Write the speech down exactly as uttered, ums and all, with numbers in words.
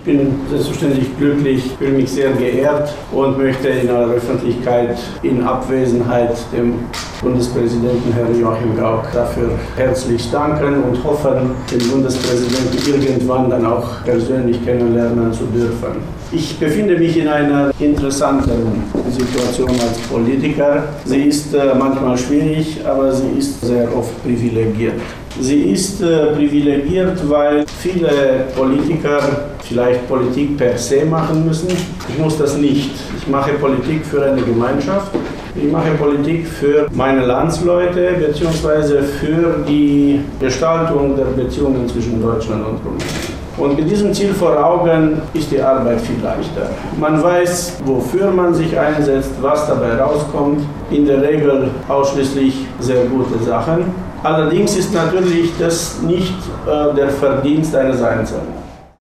bin selbstverständlich glücklich, fühle mich sehr geehrt und möchte in aller Öffentlichkeit in Abwesenheit dem Bundespräsidenten Herrn Joachim Gauck dafür herzlich danken und hoffen, den Bundespräsidenten irgendwann dann auch persönlich kennenlernen zu dürfen. Ich befinde mich in einer interessanten Situation als Politiker. Sie ist äh, manchmal schwierig, aber sie ist sehr oft privilegiert. Sie ist äh, privilegiert, weil viele Politiker vielleicht Politik per se machen müssen. Ich muss das nicht. Ich mache Politik für eine Gemeinschaft. Ich mache Politik für meine Landsleute bzw. für die Gestaltung der Beziehungen zwischen Deutschland und Rumänien. Und mit diesem Ziel vor Augen ist die Arbeit viel leichter. Man weiß, wofür man sich einsetzt, was dabei rauskommt. In der Regel ausschließlich sehr gute Sachen. Allerdings ist natürlich das nicht äh, der Verdienst eines Einzelnen.